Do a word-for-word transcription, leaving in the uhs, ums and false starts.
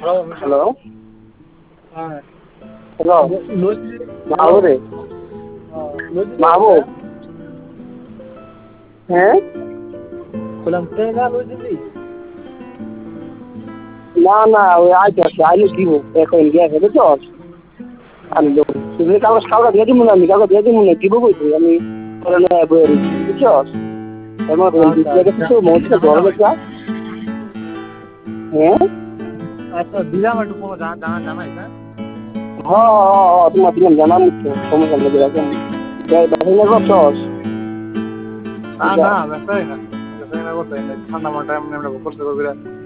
hello হ্যাঁ hello লজি মাহবুব রে লজি মাহবুব হ্যাঁ কলাম তেগা লজি দি না না ওই আজ আছে আইলে দিব এখন গিয়ে বুঝছো আমি তুমি কাগজ কাগজ দিয়ে দিব না আমি কাগজ দিয়ে দিব না দিব বলছি আমি বুঝছো এমন কিছু মধ্যে ধরে গেছে হ্যাঁ আচ্ছা দিলাম একটু কোনো জানা জানা জানাই না হ্যাঁ হ্যাঁ তোমার দিলাম জানাম তো সমস্যা নেই এখন বাহিনী করছস না না ব্যস্ত না ব্যস্ত না করতে ঠান্ডা মাঠে এমনি আমরা করতে করবি